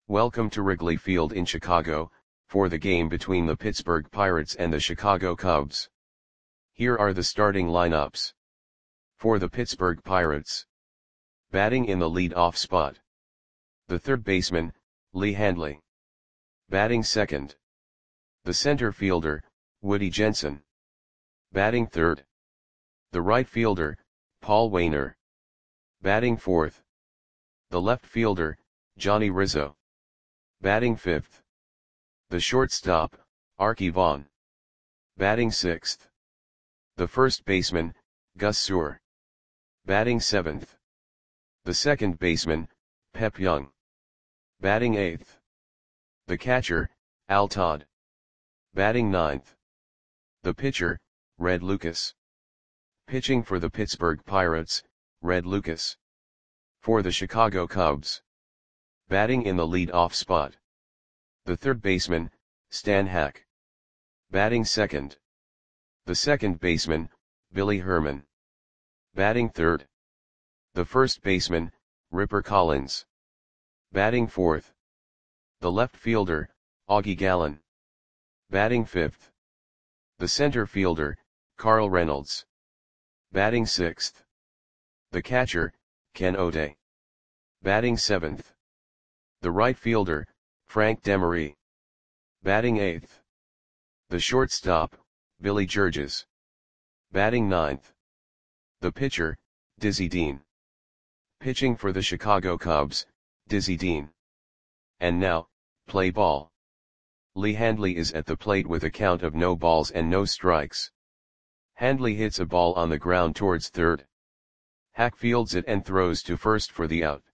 Welcome to Wrigley Field in Chicago, for the game between the Pittsburgh Pirates and the Chicago Cubs. Here are the starting lineups. For the Pittsburgh Pirates. Batting in the lead-off spot. The third baseman, Lee Handley. Batting second. The center fielder, Woody Jensen. Batting third. The right fielder, Paul Waner. Batting fourth. The left fielder, Johnny Rizzo. Batting fifth. The shortstop, Arky Vaughan. Batting sixth. The first baseman, Gus Suhr. Batting seventh. The second baseman, Pep Young. Batting eighth. The catcher, Al Todd. Batting ninth. The pitcher, Red Lucas. Pitching for the Pittsburgh Pirates, Red Lucas. For the Chicago Cubs. Batting in the lead-off spot. The third baseman, Stan Hack. Batting second. The second baseman, Billy Herman. Batting third. The first baseman, Ripper Collins. Batting fourth. The left fielder, Augie Gallen. Batting fifth. The center fielder, Carl Reynolds. Batting sixth. The catcher, Ken O'Day. Batting seventh. The right fielder, Frank Demery. Batting eighth. The shortstop, Billy Georges. Batting ninth. The pitcher, Dizzy Dean. Pitching for the Chicago Cubs, Dizzy Dean. And now, play ball. Lee Handley is at the plate with a count of no balls and no strikes. Handley hits a ball on the ground towards third. Hack fields it and throws to first for the out.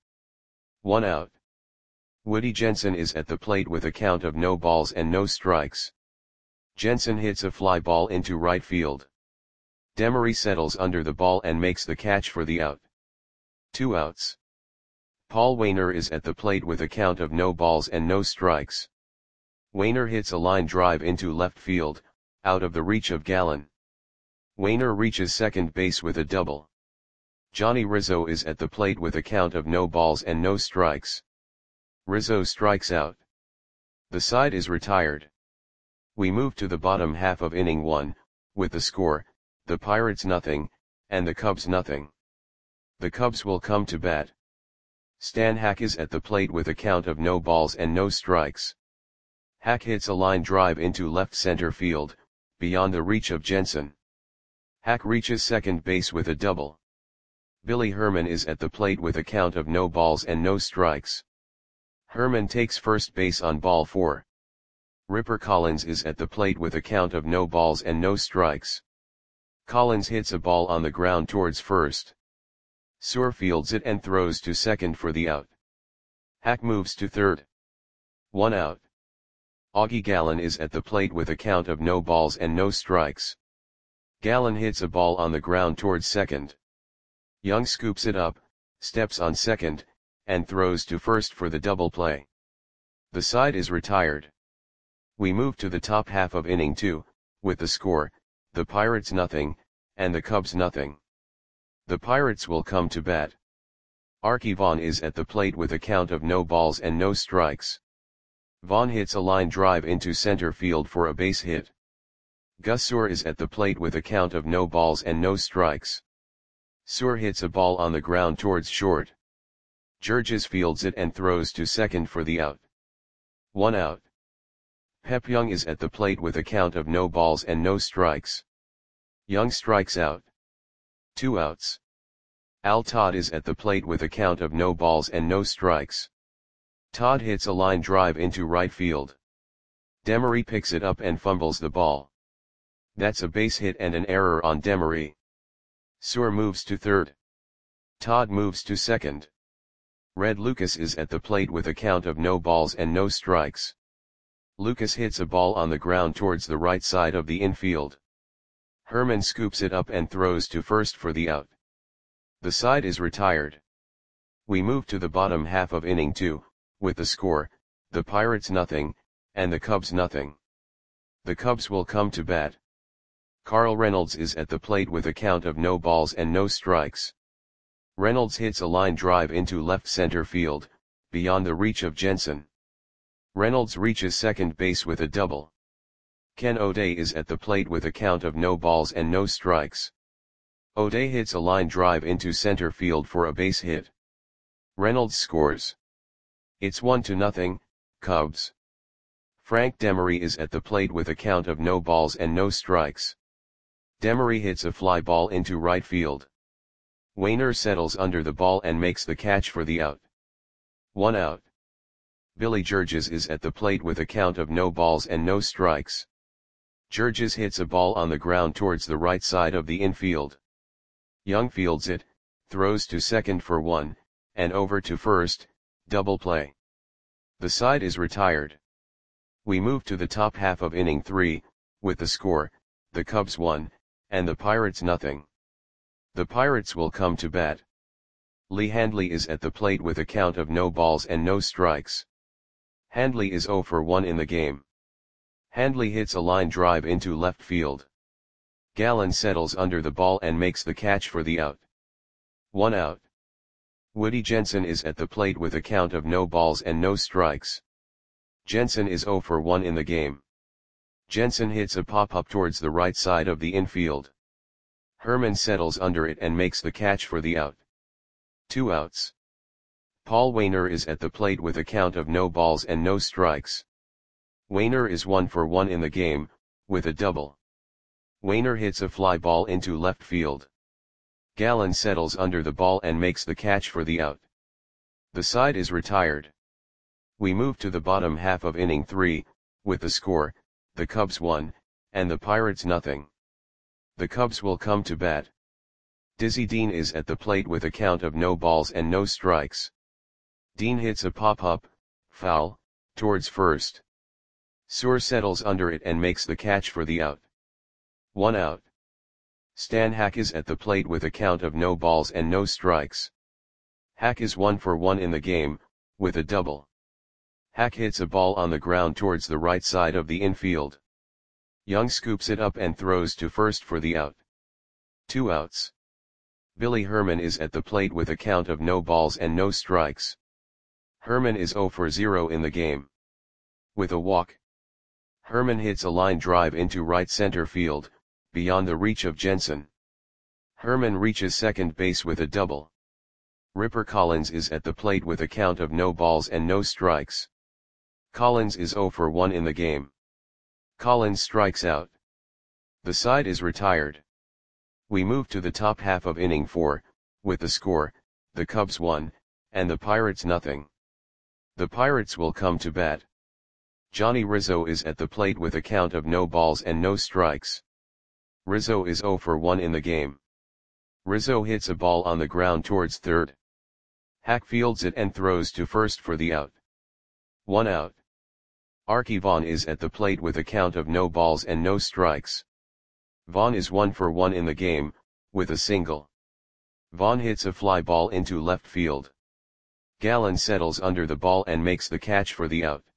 1 out. Woody Jensen is at the plate with a count of no balls and no strikes. Jensen hits a fly ball into right field. Demery settles under the ball and makes the catch for the out. 2 outs. Paul Waner is at the plate with a count of no balls and no strikes. Waner hits a line drive into left field, out of the reach of Gallen. Waner reaches second base with a double. Johnny Rizzo is at the plate with a count of no balls and no strikes. Rizzo strikes out. The side is retired. We move to the bottom half of inning 1, with the score, the Pirates nothing, and the Cubs nothing. The Cubs will come to bat. Stan Hack is at the plate with a count of no balls and no strikes. Hack hits a line drive into left center field, beyond the reach of Jensen. Hack reaches second base with a double. Billy Herman is at the plate with a count of no balls and no strikes. Herman takes first base on ball 4. Ripper Collins is at the plate with a count of no balls and no strikes. Collins hits a ball on the ground towards first. Suhr fields it and throws to second for the out. Hack moves to third. 1 out. Augie Gallen is at the plate with a count of no balls and no strikes. Gallen hits a ball on the ground towards second. Young scoops it up, steps on second, and throws to first for the double play. The side is retired. We move to the top half of inning 2, with the score, the Pirates nothing, and the Cubs nothing. The Pirates will come to bat. Arky Vaughan is at the plate with a count of no balls and no strikes. Vaughan hits a line drive into center field for a base hit. Gus Suhr is at the plate with a count of no balls and no strikes. Suhr hits a ball on the ground towards short. Georges fields it and throws to second for the out. 1 out. Pep Young is at the plate with a count of no balls and no strikes. Young strikes out. 2 outs. Al Todd is at the plate with a count of no balls and no strikes. Todd hits a line drive into right field. Demery picks it up and fumbles the ball. That's a base hit and an error on Demery. Suhr moves to third. Todd moves to second. Red Lucas is at the plate with a count of no balls and no strikes. Lucas hits a ball on the ground towards the right side of the infield. Herman scoops it up and throws to first for the out. The side is retired. We move to the bottom half of inning 2, with the score, the Pirates nothing, and the Cubs nothing. The Cubs will come to bat. Carl Reynolds is at the plate with a count of no balls and no strikes. Reynolds hits a line drive into left center field, beyond the reach of Jensen. Reynolds reaches second base with a double. Ken O'Day is at the plate with a count of no balls and no strikes. O'Day hits a line drive into center field for a base hit. Reynolds scores. It's 1-0, Cubs. Frank Demery is at the plate with a count of no balls and no strikes. Demery hits a fly ball into right field. Wainer settles under the ball and makes the catch for the out. 1 out. Billy Georges is at the plate with a count of no balls and no strikes. Georges hits a ball on the ground towards the right side of the infield. Young fields it, throws to second for 1, and over to first, double play. The side is retired. We move to the top half of inning 3, with the score, the Cubs 1, and the Pirates nothing. The Pirates will come to bat. Lee Handley is at the plate with a count of no balls and no strikes. Handley is 0 for 1 in the game. Handley hits a line drive into left field. Gallen settles under the ball and makes the catch for the out. 1 out. Woody Jensen is at the plate with a count of no balls and no strikes. Jensen is 0 for 1 in the game. Jensen hits a pop-up towards the right side of the infield. Herman settles under it and makes the catch for the out. 2 outs. Paul Wainer is at the plate with a count of no balls and no strikes. Wainer is 1 for 1 in the game, with a double. Wainer hits a fly ball into left field. Gallen settles under the ball and makes the catch for the out. The side is retired. We move to the bottom half of inning 3, with the score, the Cubs 1, and the Pirates nothing. The Cubs will come to bat. Dizzy Dean is at the plate with a count of no balls and no strikes. Dean hits a pop-up, foul, towards first. Suhr settles under it and makes the catch for the out. 1 out. Stan Hack is at the plate with a count of no balls and no strikes. Hack is 1 for 1 in the game, with a double. Hack hits a ball on the ground towards the right side of the infield. Young scoops it up and throws to first for the out. 2 outs. Billy Herman is at the plate with a count of no balls and no strikes. Herman is 0 for 0 in the game. With a walk. Herman hits a line drive into right center field, beyond the reach of Jensen. Herman reaches second base with a double. Ripper Collins is at the plate with a count of no balls and no strikes. Collins is 0 for 1 in the game. Collins strikes out. The side is retired. We move to the top half of inning 4, with the score, the Cubs 1, and the Pirates nothing. The Pirates will come to bat. Johnny Rizzo is at the plate with a count of no balls and no strikes. Rizzo is 0 for 1 in the game. Rizzo hits a ball on the ground towards third. Hack fields it and throws to first for the out. 1 out. Archie Vaughn is at the plate with a count of no balls and no strikes. Vaughn is 1 for 1 in the game, with a single. Vaughn hits a fly ball into left field. Gallen settles under the ball and makes the catch for the out.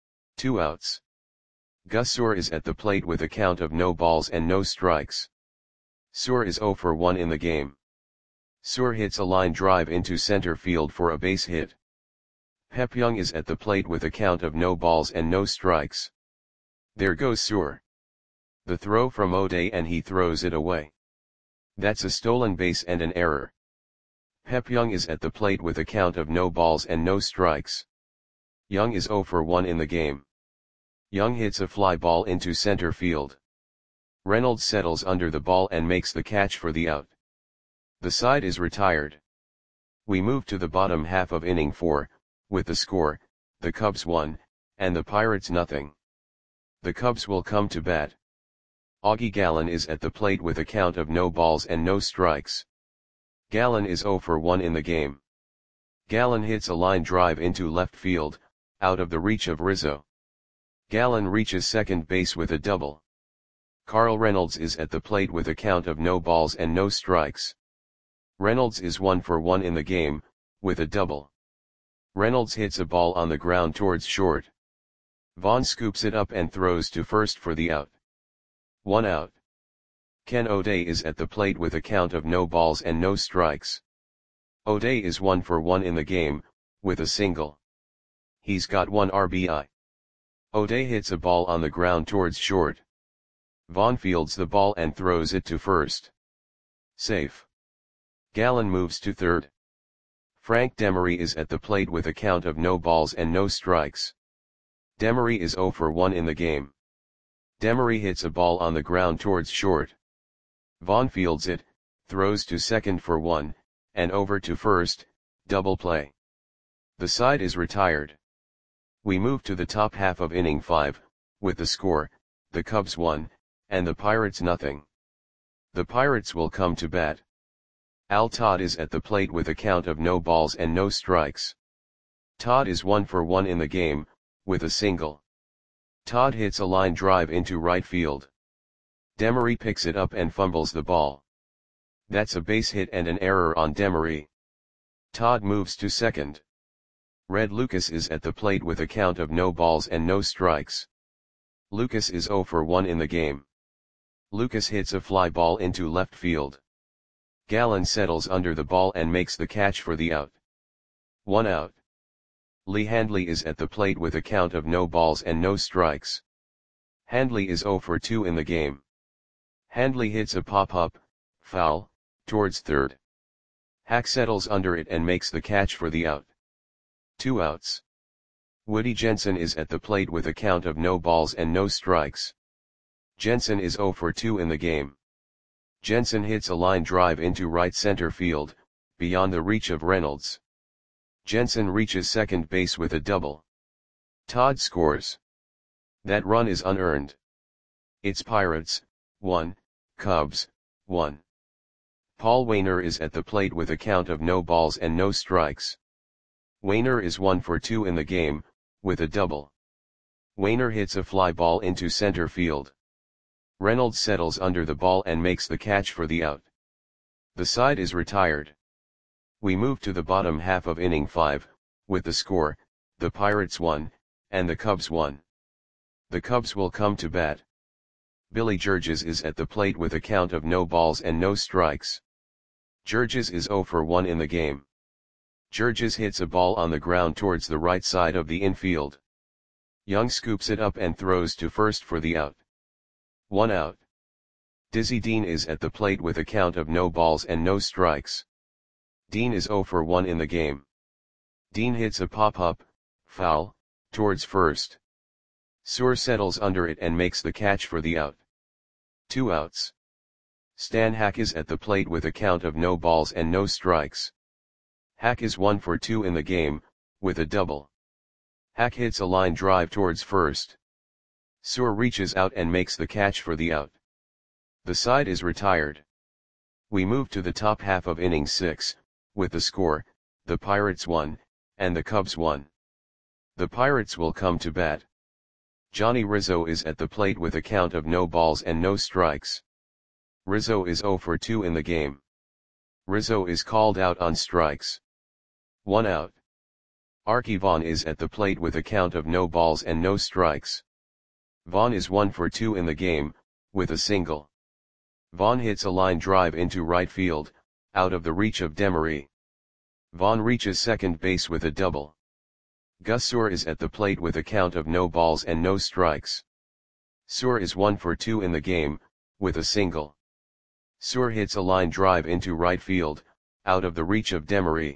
2 outs. Gus Suhr is at the plate with a count of no balls and no strikes. Suhr is 0 for 1 in the game. Suhr hits a line drive into center field for a base hit. Pep Young is at the plate with a count of no balls and no strikes. There goes Suhr. The throw from O'Day and he throws it away. That's a stolen base and an error. Pep Young is at the plate with a count of no balls and no strikes. Young is 0 for 1 in the game. Young hits a fly ball into center field. Reynolds settles under the ball and makes the catch for the out. The side is retired. We move to the bottom half of inning 4, with the score, the Cubs 1, and the Pirates nothing. The Cubs will come to bat. Augie Gallen is at the plate with a count of no balls and no strikes. Gallen is 0 for 1 in the game. Gallen hits a line drive into left field, out of the reach of Rizzo. Gallen reaches second base with a double. Carl Reynolds is at the plate with a count of no balls and no strikes. Reynolds is 1 for 1 in the game, with a double. Reynolds hits a ball on the ground towards short. Vaughn scoops it up and throws to first for the out. 1 out. Ken O'Day is at the plate with a count of no balls and no strikes. O'Day is 1 for 1 in the game, with a single. He's got 1 RBI. O'Day hits a ball on the ground towards short. Vaughn fields the ball and throws it to first. Safe. Gallen moves to third. Frank Demery is at the plate with a count of no balls and no strikes. Demery is 0 for 1 in the game. Demery hits a ball on the ground towards short. Vaughn fields it, throws to second for 1, and over to first, double play. The side is retired. We move to the top half of inning 5, with the score, the Cubs 1, and the Pirates nothing. The Pirates will come to bat. Al Todd is at the plate with a count of no balls and no strikes. Todd is 1 for 1 in the game, with a single. Todd hits a line drive into right field. Demery picks it up and fumbles the ball. That's a base hit and an error on Demery. Todd moves to second. Red Lucas is at the plate with a count of no balls and no strikes. Lucas is 0 for 1 in the game. Lucas hits a fly ball into left field. Gallen settles under the ball and makes the catch for the out. 1 out. Lee Handley is at the plate with a count of no balls and no strikes. Handley is 0 for 2 in the game. Handley hits a pop-up, foul, towards third. Hack settles under it and makes the catch for the out. 2 outs. Woody Jensen is at the plate with a count of no balls and no strikes. Jensen is 0 for 2 in the game. Jensen hits a line drive into right center field, beyond the reach of Reynolds. Jensen reaches second base with a double. Todd scores. That run is unearned. It's Pirates, 1, Cubs, 1. Paul Waner is at the plate with a count of no balls and no strikes. Waner is 1 for 2 in the game, with a double. Waner hits a fly ball into center field. Reynolds settles under the ball and makes the catch for the out. The side is retired. We move to the bottom half of inning 5, with the score, the Pirates 1, and the Cubs 1. The Cubs will come to bat. Billy Georges is at the plate with a count of no balls and no strikes. Georges is 0 for 1 in the game. Georges hits a ball on the ground towards the right side of the infield. Young scoops it up and throws to first for the out. 1 out. Dizzy Dean is at the plate with a count of no balls and no strikes. Dean is 0 for 1 in the game. Dean hits a pop-up, foul, towards first. Suhr settles under it and makes the catch for the out. 2 outs. Stan Hack is at the plate with a count of no balls and no strikes. Hack is 1 for 2 in the game, with a double. Hack hits a line drive towards first. Suhr reaches out and makes the catch for the out. The side is retired. We move to the top half of inning 6, with the score, the Pirates 1, and the Cubs 1. The Pirates will come to bat. Johnny Rizzo is at the plate with a count of no balls and no strikes. Rizzo is 0 for 2 in the game. Rizzo is called out on strikes. 1 out. Arky Vaughan is at the plate with a count of no balls and no strikes. Vaughan is 1 for 2 in the game, with a single. Vaughan hits a line drive into right field, out of the reach of Demery. Vaughan reaches second base with a double. Gus Suhr is at the plate with a count of no balls and no strikes. Suhr is 1 for 2 in the game, with a single. Suhr hits a line drive into right field, out of the reach of Demery.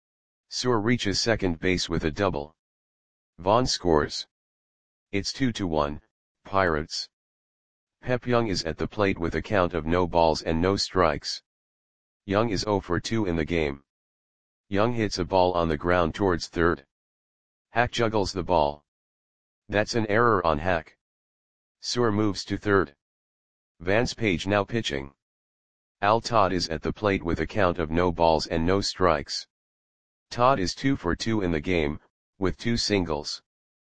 Suhr reaches second base with a double. Vaughan scores. It's 2-1, Pirates. Pep Young is at the plate with a count of no balls and no strikes. Young is 0 for 2 in the game. Young hits a ball on the ground towards third. Hack juggles the ball. That's an error on Hack. Suhr moves to third. Vance Page now pitching. Al Todd is at the plate with a count of no balls and no strikes. Todd is 2 for 2 in the game, with 2 singles.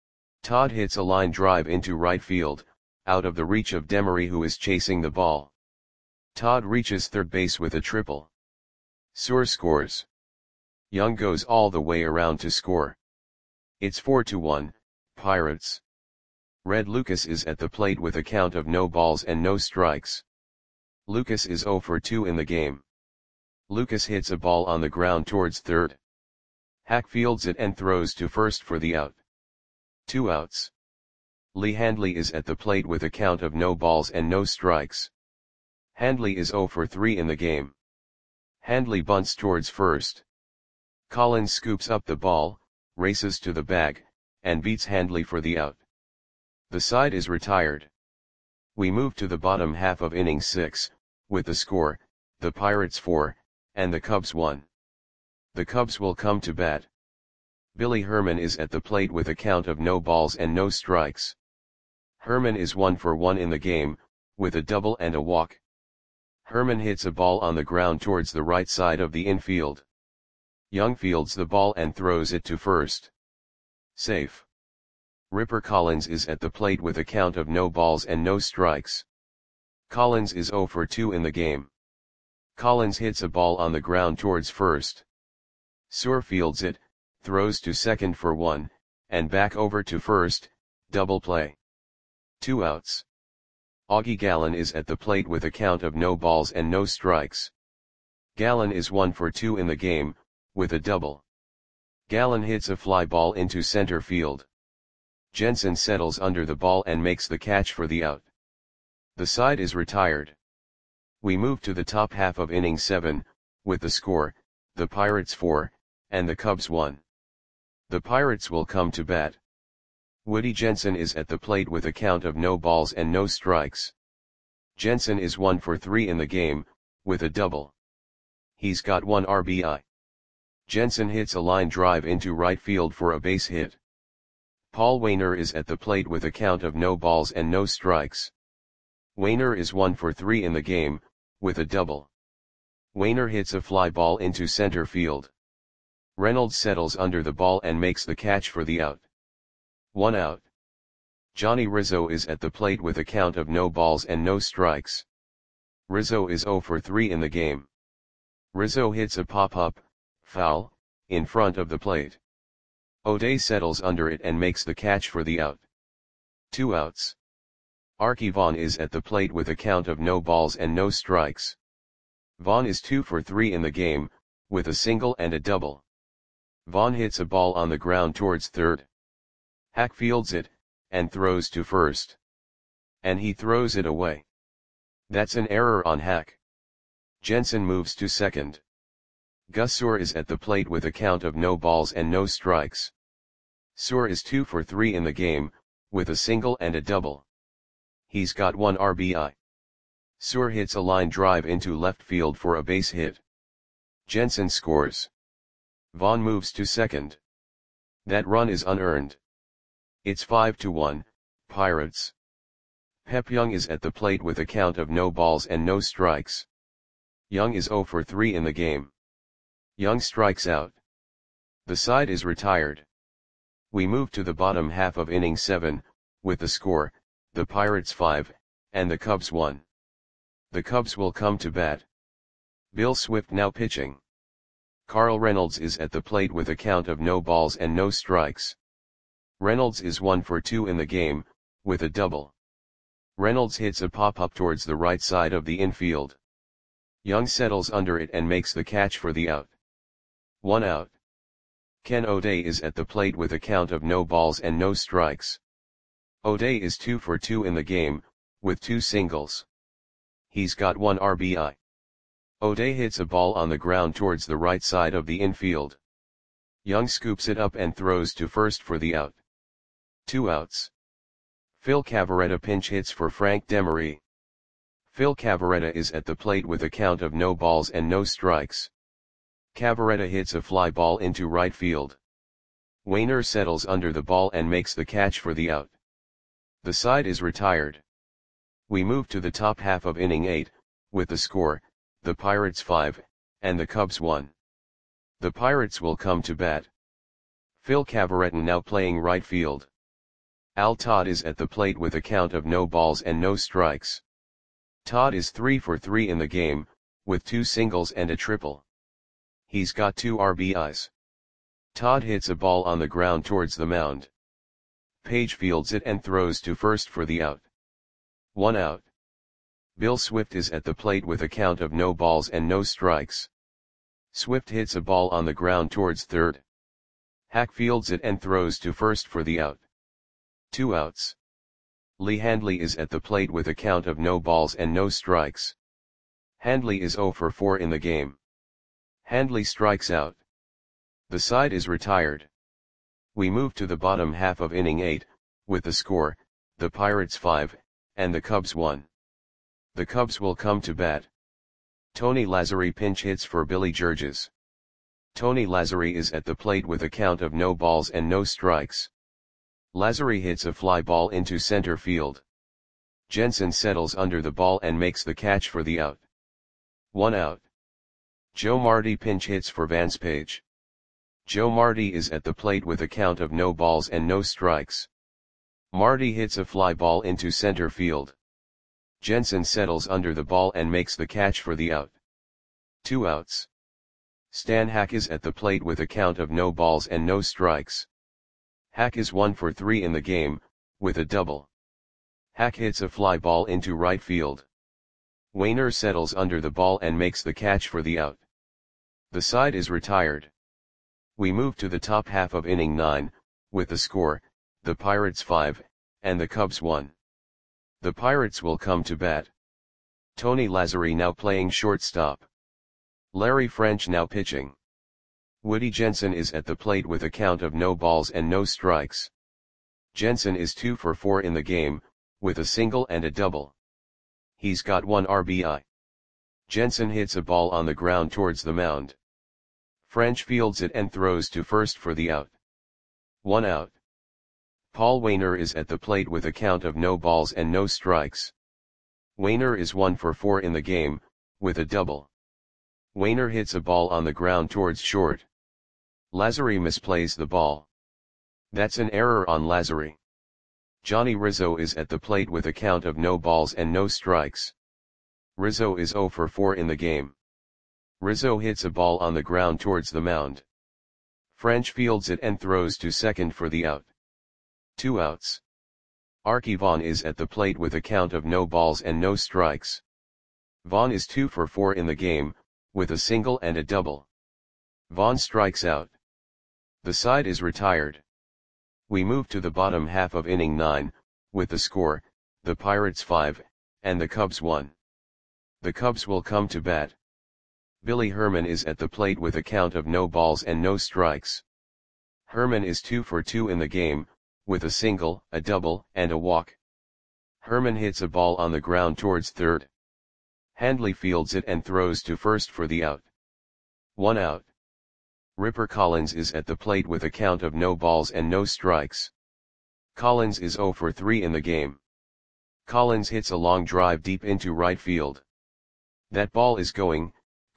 Todd hits a line drive into right field, out of the reach of Demery who is chasing the ball. Todd reaches third base with a triple. Suhr scores. Young goes all the way around to score. It's 4-1, Pirates. Red Lucas is at the plate with a count of no balls and no strikes. Lucas is 0 for 2 in the game. Lucas hits a ball on the ground towards third. Hack fields it and throws to first for the out. 2 outs. Lee Handley is at the plate with a count of no balls and no strikes. Handley is 0 for 3 in the game. Handley bunts towards first. Collins scoops up the ball, races to the bag, and beats Handley for the out. The side is retired. We move to the bottom half of inning 6, with the score, the Pirates 4, and the Cubs 1. The Cubs will come to bat. Billy Herman is at the plate with a count of no balls and no strikes. Herman is 1 for 1 in the game, with a double and a walk. Herman hits a ball on the ground towards the right side of the infield. Young fields the ball and throws it to first. Safe. Ripper Collins is at the plate with a count of no balls and no strikes. Collins is 0 for 2 in the game. Collins hits a ball on the ground towards first. Suhr fields it, throws to second for 1, and back over to first, double play. 2 outs. Augie Gallen is at the plate with a count of no balls and no strikes. Gallen is 1 for 2 in the game, with a double. Gallen hits a fly ball into center field. Jensen settles under the ball and makes the catch for the out. The side is retired. We move to the top half of inning 7, with the score, the Pirates 4, and the Cubs 1. The Pirates will come to bat. Woody Jensen is at the plate with a count of no balls and no strikes. Jensen is 1 for 3 in the game, with a double. He's got 1 RBI. Jensen hits a line drive into right field for a base hit. Paul Waner is at the plate with a count of no balls and no strikes. Waner is 1 for 3 in the game, with a double. Waner hits a fly ball into center field. Reynolds settles under the ball and makes the catch for the out. 1 out. Johnny Rizzo is at the plate with a count of no balls and no strikes. Rizzo is 0 for 3 in the game. Rizzo hits a pop-up, foul, in front of the plate. O'Day settles under it and makes the catch for the out. 2 outs. Arky Vaughan is at the plate with a count of no balls and no strikes. Vaughan is 2 for 3 in the game, with a single and a double. Vaughan hits a ball on the ground towards third. Hack fields it, and throws to first. And he throws it away. That's an error on Hack. Jensen moves to second. Gus Suhr is at the plate with a count of no balls and no strikes. Suhr is 2 for 3 in the game, with a single and a double. He's got 1 RBI. Suhr hits a line drive into left field for a base hit. Jensen scores. Vaughan moves to second. That run is unearned. It's 5-1, Pirates. Pep Young is at the plate with a count of no balls and no strikes. Young is 0 for 3 in the game. Young strikes out. The side is retired. We move to the bottom half of inning 7, with the score, the Pirates 5, and the Cubs 1. The Cubs will come to bat. Bill Swift now pitching. Carl Reynolds is at the plate with a count of no balls and no strikes. Reynolds is 1 for 2 in the game, with a double. Reynolds hits a pop-up towards the right side of the infield. Young settles under it and makes the catch for the out. 1 out. Ken O'Day is at the plate with a count of no balls and no strikes. O'Day is 2 for 2 in the game, with 2 singles. He's got 1 RBI. O'Day hits a ball on the ground towards the right side of the infield. Young scoops it up and throws to first for the out. 2 outs. Phil Cavarretta pinch hits for Frank Demery. Phil Cavarretta is at the plate with a count of no balls and no strikes. Cavarretta hits a fly ball into right field. Waner settles under the ball and makes the catch for the out. The side is retired. We move to the top half of inning 8, with the score, the Pirates 5, and the Cubs 1. The Pirates will come to bat. Phil Cavarretta now playing right field. Al Todd is at the plate with a count of no balls and no strikes. Todd is 3 for 3 in the game, with 2 singles and a triple. He's got 2 RBIs. Todd hits a ball on the ground towards the mound. Page fields it and throws to first for the out. 1 out. Bill Swift is at the plate with a count of no balls and no strikes. Swift hits a ball on the ground towards third. Hack fields it and throws to first for the out. 2 outs. Lee Handley is at the plate with a count of no balls and no strikes. Handley is 0 for 4 in the game. Handley strikes out. The side is retired. We move to the bottom half of inning 8, with the score, the Pirates 5, and the Cubs 1. The Cubs will come to bat. Tony Lazzeri pinch hits for Billy Georges. Tony Lazzeri is at the plate with a count of no balls and no strikes. Lazzeri hits a fly ball into center field. Jensen settles under the ball and makes the catch for the out. 1 out. Joe Marti pinch hits for Vance Page. Joe Marti is at the plate with a count of no balls and no strikes. Marti hits a fly ball into center field. Jensen settles under the ball and makes the catch for the out. 2 outs. Stan Hack is at the plate with a count of no balls and no strikes. Hack is 1 for 3 in the game, with a double. Hack hits a fly ball into right field. Wainer settles under the ball and makes the catch for the out. The side is retired. We move to the top half of inning 9, with the score, the Pirates 5, and the Cubs 1. The Pirates will come to bat. Tony Lazzeri now playing shortstop. Larry French now pitching. Woody Jensen is at the plate with a count of no balls and no strikes. Jensen is 2 for 4 in the game, with a single and a double. He's got 1 RBI. Jensen hits a ball on the ground towards the mound. French fields it and throws to first for the out. 1 out. Paul Wainer is at the plate with a count of no balls and no strikes. Wainer is 1 for 4 in the game, with a double. Wainer hits a ball on the ground towards short. Lazzeri misplays the ball. That's an error on Lazzeri. Johnny Rizzo is at the plate with a count of no balls and no strikes. Rizzo is 0 for 4 in the game. Rizzo hits a ball on the ground towards the mound. French fields it and throws to second for the out. 2 outs. Arky Vaughan is at the plate with a count of no balls and no strikes. Vaughan is 2 for 4 in the game, with a single and a double. Vaughan strikes out. The side is retired. We move to the bottom half of inning 9, with the score, the Pirates 5, and the Cubs 1. The Cubs will come to bat. Billy Herman is at the plate with a count of no balls and no strikes. Herman is 2 for 2 in the game, with a single, a double, and a walk. Herman hits a ball on the ground towards third. Handley fields it and throws to first for the out. 1 out. Ripper Collins is at the plate with a count of no balls and no strikes. Collins is 0 for 3 in the game. Collins hits a long drive deep into right field. That ball is gone.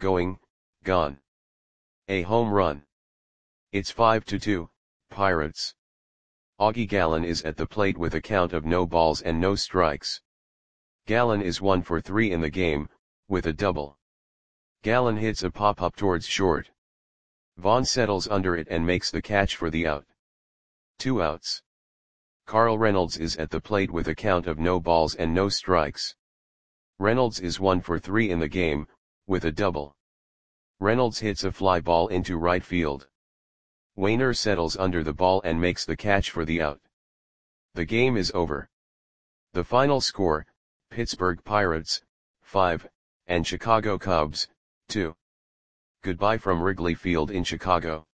A home run. It's 5-2, Pirates. Augie Gallen is at the plate with a count of no balls and no strikes. Gallen is 1 for 3 in the game, with a double. Gallen hits a pop-up towards short. Vaughn settles under it and makes the catch for the out. 2 outs. Carl Reynolds is at the plate with a count of no balls and no strikes. Reynolds is 1 for 3 in the game, with a double. Reynolds hits a fly ball into right field. Wainer settles under the ball and makes the catch for the out. The game is over. The final score, Pittsburgh Pirates, 5, and Chicago Cubs, 2. Goodbye from Wrigley Field in Chicago.